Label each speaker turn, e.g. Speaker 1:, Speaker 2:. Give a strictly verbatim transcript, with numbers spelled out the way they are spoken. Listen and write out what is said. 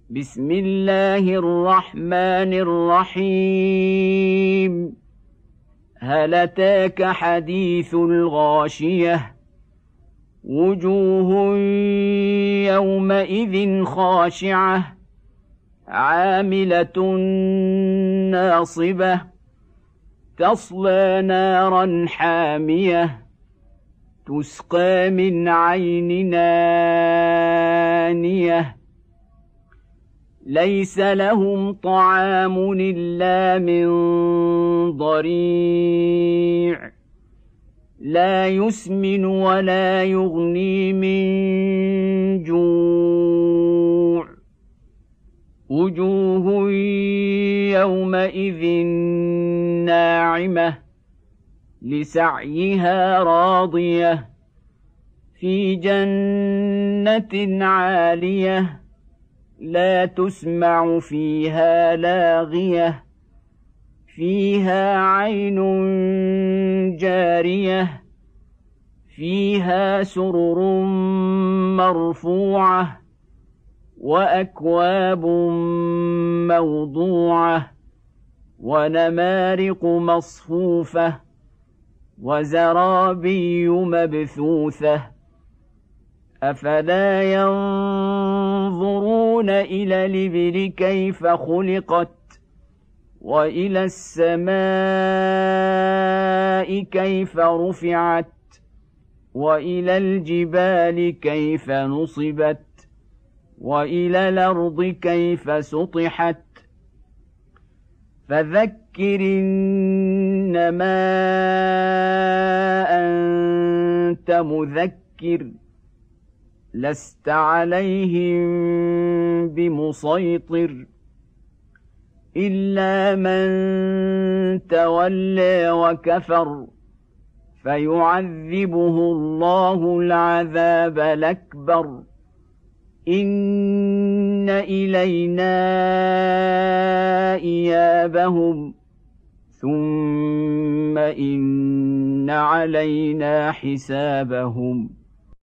Speaker 1: بسم الله الرحمن الرحيم هل أتاك حديث الغاشية وجوه يومئذ خاشعة عاملة ناصبة تصلى نارا حامية تسقى من عين آنية ليس لهم طعام إلا من ضريع لا يسمن ولا يغني من جوع وجوه يومئذ ناعمة لسعيها راضية في جنة عالية لا تسمع فيها لاغية فيها عين جارية فيها سرر مرفوعة وأكواب موضوعة ونمارق مصفوفة وزرابي مبثوثة أفلا ينظرون إلى الإبل كيف خلقت وإلى السماء كيف رفعت وإلى الجبال كيف نصبت وإلى الأرض كيف سطحت فذكر إنما أنت مذكر لست عليهم بمسيطر إلا من تولى وكفر فيعذبه الله العذاب الأكبر إن إلينا إيابهم ثم إن علينا حسابهم